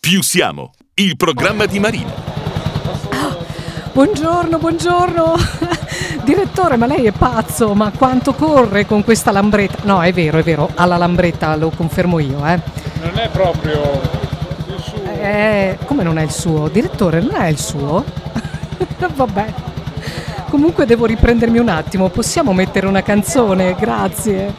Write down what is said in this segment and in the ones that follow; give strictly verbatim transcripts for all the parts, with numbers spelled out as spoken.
Più siamo, il programma di Marina. Buongiorno, buongiorno. Direttore, ma lei è pazzo, ma quanto corre con questa lambretta? No, è vero, è vero, ha la lambretta, lo confermo io, eh. Non è proprio il suo. Eh, come non è il suo? Direttore, non è il suo? Vabbè. Comunque devo riprendermi un attimo, possiamo mettere una canzone? Grazie.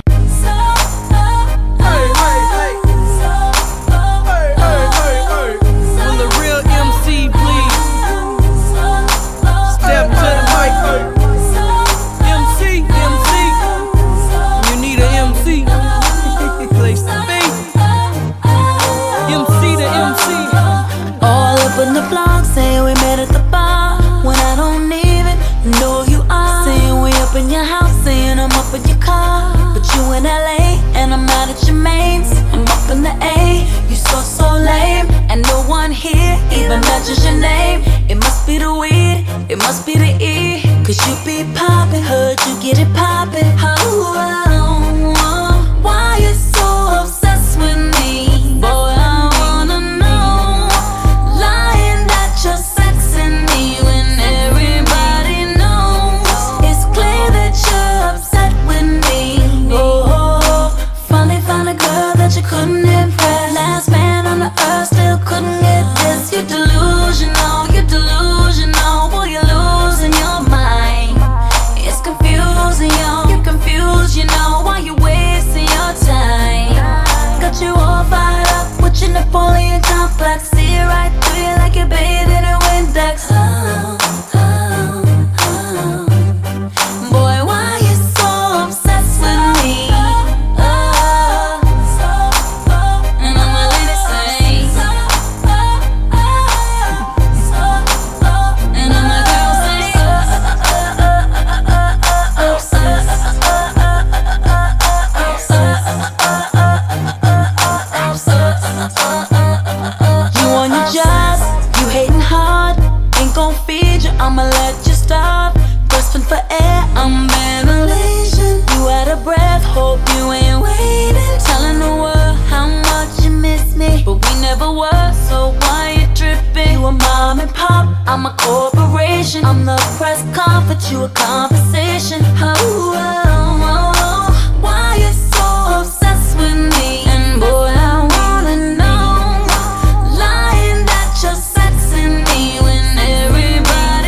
When the blog say we met at the bar, when I don't even know who you are. Saying we up in your house, saying I'm up in your car, but you in L A and I'm out at your mains. I'm up in the A, you so so lame, and no one here even mentions your name. It must be the weed, it must be the E, cause you be poppin', heard you get it poppin'. Oh, oh, oh, why you so obsessed with me, boy? Couldn't impress, last man on the earth still couldn't get this. You're delusional, you're delusional, boy, you're losing your mind. It's confusing, yo, you're confused, you know, why you wasting your time. Got you all fired up with your Napoleon complex. See it right through you like you're bathed in a Windex. Oh, oh, oh. Boy, why you so obsessed with me? I'ma let you stop, grasping for air, I'm ventilation. You out of breath, hope you ain't waiting, telling the world how much you miss me, but we never were, so why you tripping? You a mom and pop, I'm a corporation, I'm the press conference, you a conversation. Oh, oh, oh, oh. Why you so obsessed with me? And boy, I wanna know, lying that you're sexing me when everybody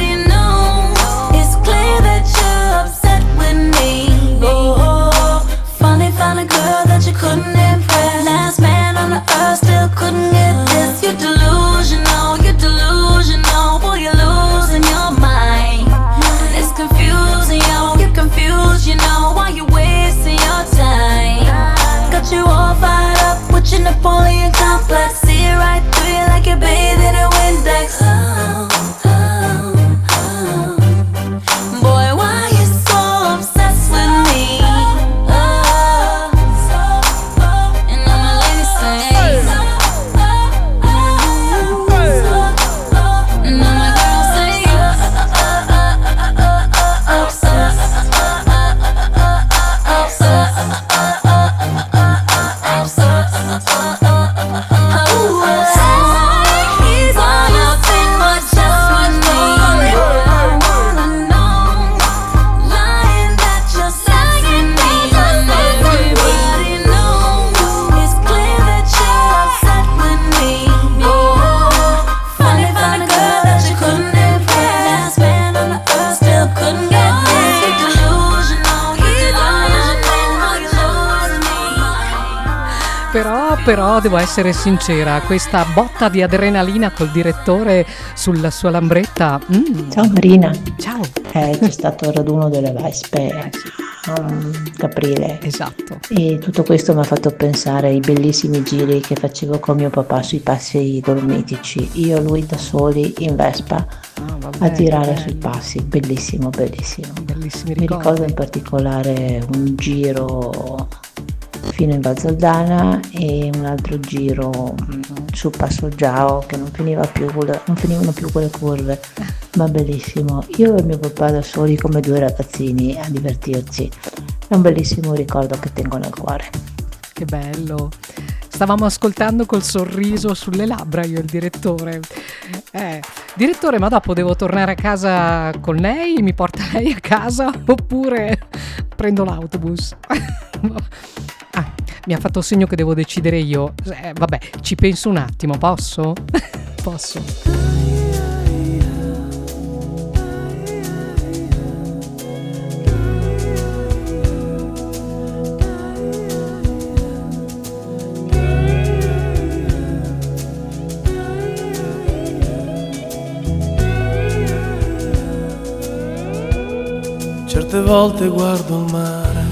couldn't impress, last man on the earth still couldn't get this. You're delusional, you're delusional, boy, you're losing your mind. It's confusing, yo, you're confused, you know, why you wasting your time. Got you all fired up with your Napoleon complex. See it right through you like you're bathed in a Windex. Oh, oh, oh. Boy, why you so obsessed with me? Però, però devo essere sincera, questa botta di adrenalina col direttore sulla sua lambretta. Mm. Ciao Marina. Ciao. Eh, c'è stato il raduno delle Vespe a Caprile. Esatto. E tutto questo mi ha fatto pensare ai bellissimi giri che facevo con mio papà sui passi dolomitici. Io e lui da soli in Vespa ah, vabbè, a girare bello. sui passi. Bellissimo, bellissimo. Bellissimi Mi ricordi. ricordo in particolare un giro fino in Val Zaldana e un altro giro su Passo Giao che non finiva più, non finivano più quelle curve, ma bellissimo. Io e mio papà da soli come due ragazzini a divertirci, è un bellissimo ricordo che tengo nel cuore. Che bello. stavamo ascoltando col sorriso sulle labbra io e il direttore. Eh, direttore, ma dopo devo tornare a casa con lei? Mi porta lei a casa oppure prendo l'autobus? Ah, mi ha fatto segno che devo decidere io. Eh, vabbè, ci penso un attimo, posso? Posso. Certe volte guardo il mare,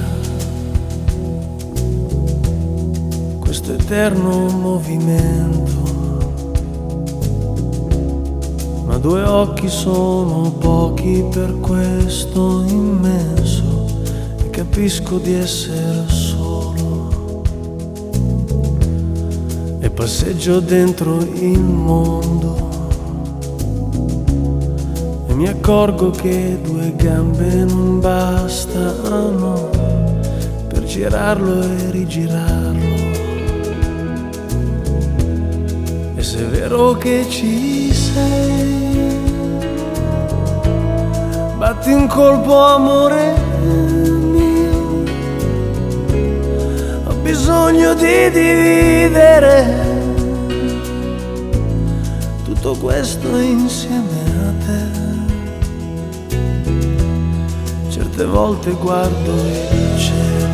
questo eterno movimento, ma due occhi sono pochi per questo immenso, e capisco di essere solo, e passeggio dentro il mondo. Mi accorgo che due gambe non bastano per girarlo e rigirarlo. E se è vero che ci sei, batti un colpo, amore mio. Ho bisogno di dividere tutto questo insieme a te. Certe volte guardo il cielo,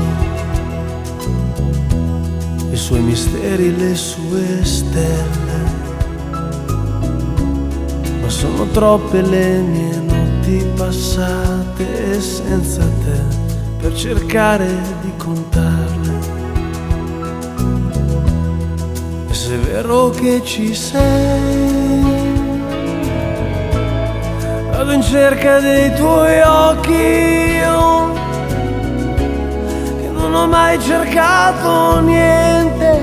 i suoi misteri, le sue stelle, ma sono troppe le mie notti passate senza te per cercare di contarle. E se è vero che ci sei, vado in cerca dei tuoi occhi, io che non ho mai cercato niente,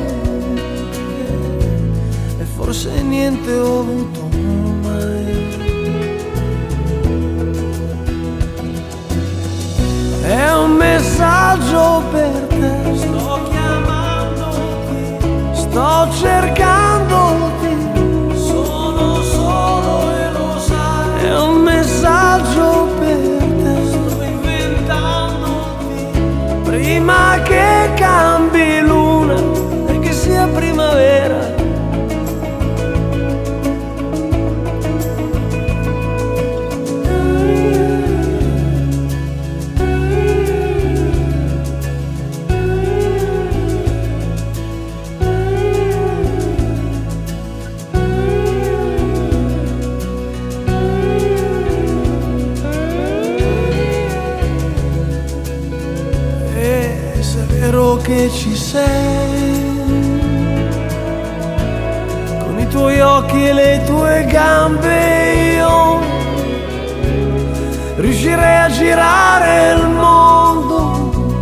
e forse niente ho avuto mai. È un messaggio per te, sto chiamandoti, sto cercandoti, sono solo e lo sai. È un messaggio per te, sto inventandoti, prima che cambi luna e che sia primavera. Che ci sei, con i tuoi occhi e le tue gambe io riuscirei a girare il mondo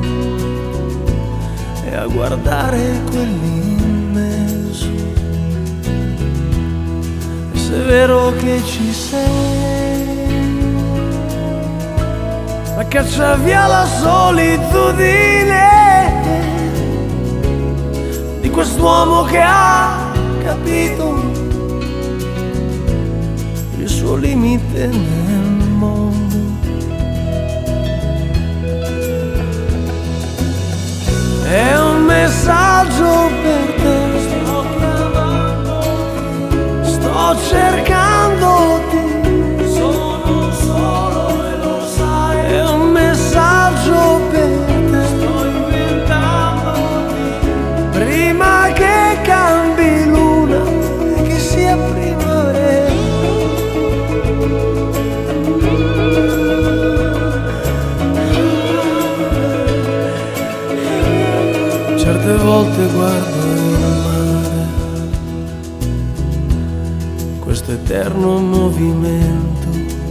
e a guardare quell'immenso. E se è vero che ci sei, ma caccia via la solitudine di quest'uomo che ha capito il suo limite nel mondo. È un messaggio per te, sto chiamandoti, sto cercandoti, sono solo e lo sai. È un messaggio per te, sto inventandoti, prima che cambi luna e che sia primavera. Certe volte guardo il mare, questo eterno movimento,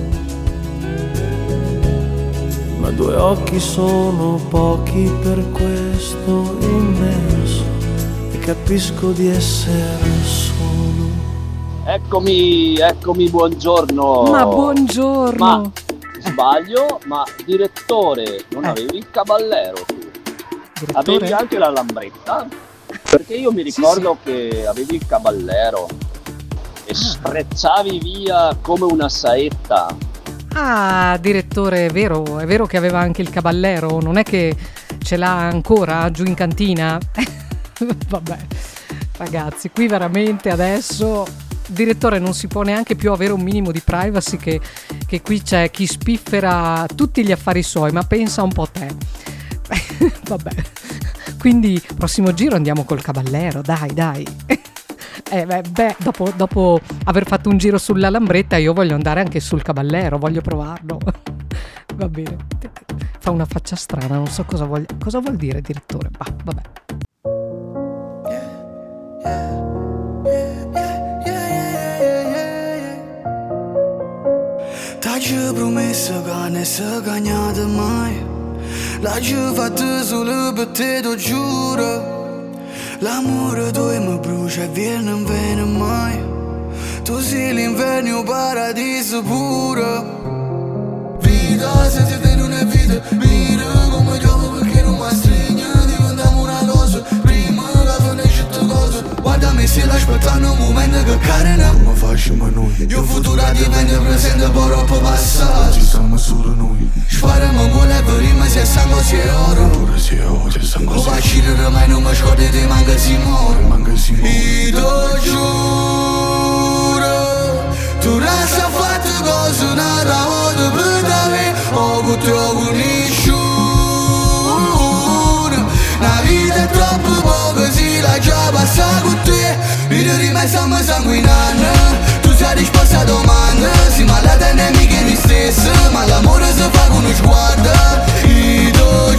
ma due occhi sono pochi per questo immenso, e capisco di essere solo. Eccomi, eccomi, buongiorno. Ma buongiorno. Ma sbaglio, ma direttore, non Eh. avevi il cavallero tu? Direttore? Avevi anche la lambretta? Perché io mi ricordo sì. che avevi il caballero e sprezzavi via come una saetta. Ah, direttore, è vero, è vero che aveva anche il caballero, non è che ce l'ha ancora giù in cantina? Vabbè, ragazzi, qui veramente adesso, direttore, non si può neanche più avere un minimo di privacy, che, che qui c'è chi spiffera tutti gli affari suoi, ma pensa un po' te. Vabbè, quindi prossimo giro andiamo col caballero, dai, dai. Eh, beh, beh dopo, dopo aver fatto un giro sulla lambretta io voglio andare anche sul caballero, voglio provarlo. Va bene, fa una faccia strana, non so cosa, voglia, cosa vuol dire, direttore. Bah, vabbè. T'aggi promesso che non si cagnate mai. L'aggi fatto solo per te, lo giuro. L'amore tuo mi brucia e via non viene mai. Tu sei l'inverno, il paradiso puro. Vita, se ti te non è vita. Mira come gioco perché non mi stringe. Diventiamo una cosa. Prima che finisce tutte cose. Guardami se l'aspettano un momento che carina. Come facciamo noi? Io futuro diventa presente, poi troppo passato. Ci siamo solo noi. Spariamo con le prime se sangue si è oro. Pure si è oro, se sangue si è oro. Lo facile mai non mi scordi di manca si muore. Manca si muore. Io giuro, tu non sai fatto cose nata volta per te. Ho con te ho con nessuno. La vita è troppo poco, si la già passa con te. Io rimane siamo sanguinanti. Tu sei risposta a domande. Si malata e nemiche di stesso. Ma l'amore si fa con uno sguardo. Io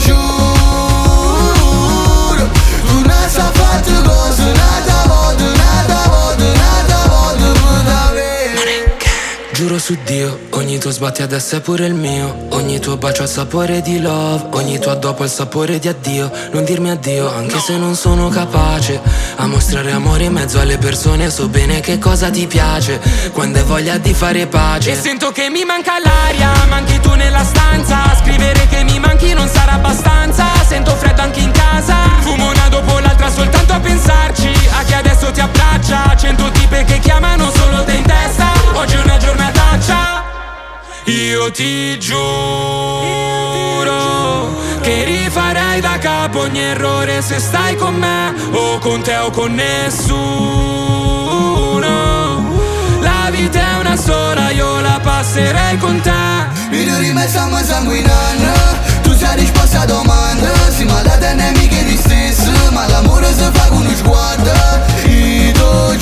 giuro, tu non sai fatto cose nata volta, nata volta, nata volta per davvero. Giuro su Dio, ogni tuo sbatti adesso è pure il mio. Ogni tuo bacio ha sapore di love. Ogni tuo dopo il sapore di addio. Non dirmi addio, anche se non sono capace a mostrare amore in mezzo alle persone. So bene che cosa ti piace, quando hai voglia di fare pace. E sento che mi manca l'aria, manchi tu nella stanza. Scrivere che mi manchi non sarà abbastanza. Sento freddo anche in casa. Fumo una dopo l'altra soltanto a pensarci. A chi adesso ti abbraccia. Cento tipe che chiamano solo te in testa. Oggi è una giornataccia. Io ti giuro che rifarei da capo ogni errore se stai con me, o con te o con nessuno. La vita è una sola, io la passerei con te. Io rimane siamo sanguinanti. Tu sei risposta a domande. Si malata e nemiche di stesso. Ma l'amore si fa con uno sguardo. Io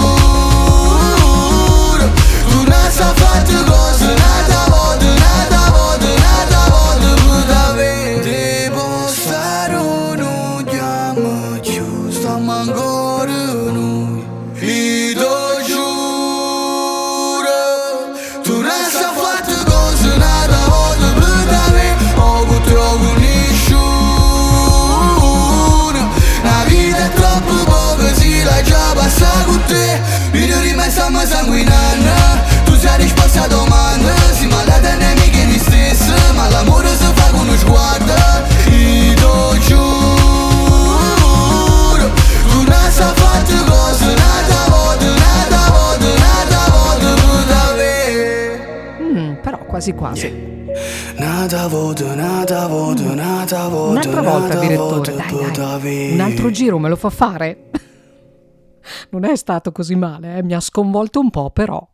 giuro, tu non sai fatto cose nata volta, nata volta, nata volta per davvero. Devo stare o non chiamo più, stiamo ancora noi. Io giuro, tu non sai fatto cose nata volta per davvero. Ho con te o con nessuno. La vita è troppo poco, si la già passa con te. Io rimane siamo sanguinanti. Tu sei risposta a domande. Si malata e nemiche di stesso. Ma l'amore si fa con uno sguardo. Io giuro, tu non sai fatto cose nata volta, nata volta, nata volta per davvero. Mm, però quasi quasi. Nata volta, nata volta, nata volta. Un'altra volta, direttore, dai, dai. Un altro giro me lo fa fare? Non è stato così male, eh? Mi ha sconvolto un po', però.